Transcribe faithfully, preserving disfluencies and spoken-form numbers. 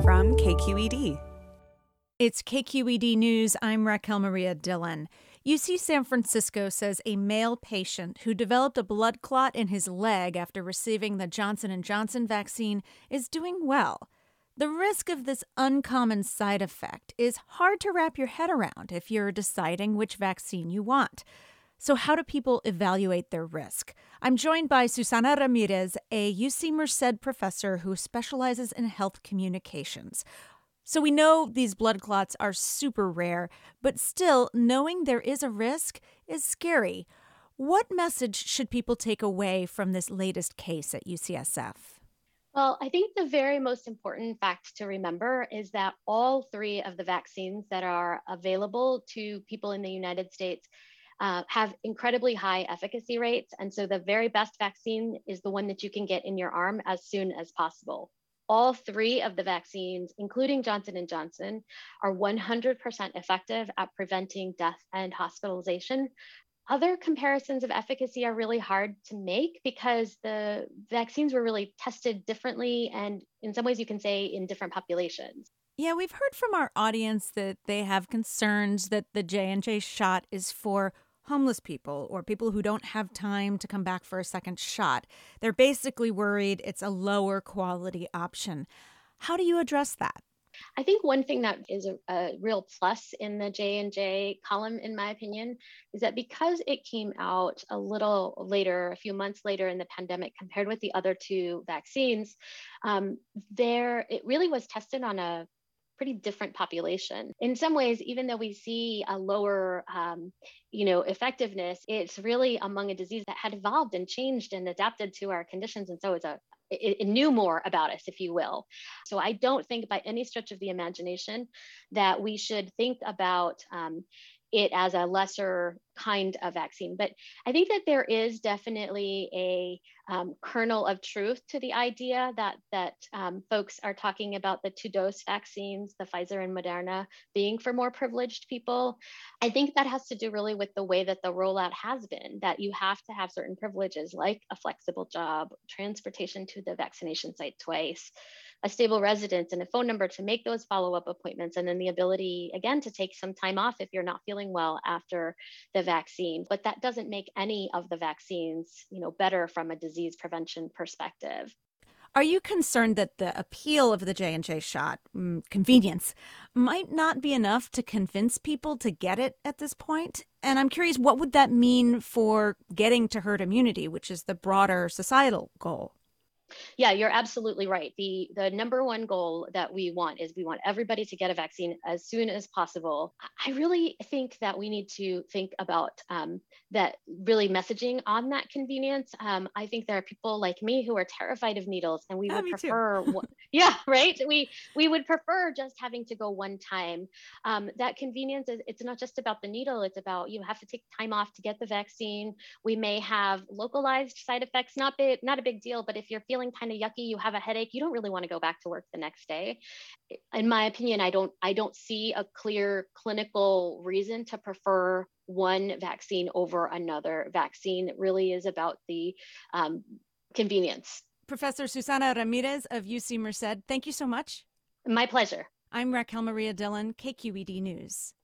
from K Q E D. It's K Q E D News. I'm Raquel Maria Dillon. U C San Francisco says a male patient who developed a blood clot in his leg after receiving the Johnson and Johnson vaccine is doing well. The risk of this uncommon side effect is hard to wrap your head around if you're deciding which vaccine you want. So how do people evaluate their risk? I'm joined by Susana Ramirez, a U C Merced professor who specializes in health communications. So we know these blood clots are super rare, but still, knowing there is a risk is scary. What message should people take away from this latest case at U C S F? Well, I think the very most important fact to remember is that all three of the vaccines that are available to people in the United States uh, have incredibly high efficacy rates. And so the very best vaccine is the one that you can get in your arm as soon as possible. All three of the vaccines, including Johnson and Johnson, are one hundred percent effective at preventing death and hospitalization. Other comparisons of efficacy are really hard to make because the vaccines were really tested differently and in some ways you can say in different populations. Yeah, we've heard from our audience that they have concerns that the J and J shot is for homeless people or people who don't have time to come back for a second shot. They're basically worried it's a lower quality option. How do you address that? I think one thing that is a, a real plus in the J and J column, in my opinion, is that because it came out a little later, a few months later in the pandemic compared with the other two vaccines, um, there it really was tested on a pretty different population. In some ways, even though we see a lower, um, you know, effectiveness, it's really among a disease that had evolved and changed and adapted to our conditions. And so it's a It, it knew more about us, if you will. So I don't think by any stretch of the imagination that we should think about um, it as a lesser kind of vaccine. But I think that there is definitely a um, kernel of truth to the idea that that um, folks are talking about the two-dose vaccines, the Pfizer and Moderna, being for more privileged people. I think that has to do really with the way that the rollout has been, that you have to have certain privileges like a flexible job, transportation to the vaccination site twice, a stable residence, and a phone number to make those follow-up appointments, and then the ability, again, to take some time off if you're not feeling well after the vaccine. But that doesn't make any of the vaccines, you know, better from a disease prevention perspective. Are you concerned that the appeal of the J and J shot, mm, convenience, might not be enough to convince people to get it at this point? And I'm curious, what would that mean for getting to herd immunity, which is the broader societal goal? Yeah, you're absolutely right. The the number one goal that we want is we want everybody to get a vaccine as soon as possible. I really think that we need to think about um, that really messaging on that convenience. Um, I think there are people like me who are terrified of needles, and we Yeah, would me prefer, one, yeah, right. We we would prefer just having to go one time. Um, that convenience is it's not just about the needle. It's about you have to take time off to get the vaccine. We may have localized side effects, not big, not a big deal, but if you're feeling kind of yucky, you have a headache, you don't really want to go back to work the next day. In my opinion, I don't I don't see a clear clinical reason to prefer one vaccine over another vaccine. It really is about the um, convenience. Professor Susana Ramirez of U C Merced, thank you so much. My pleasure. I'm Raquel Maria Dillon, K Q E D News.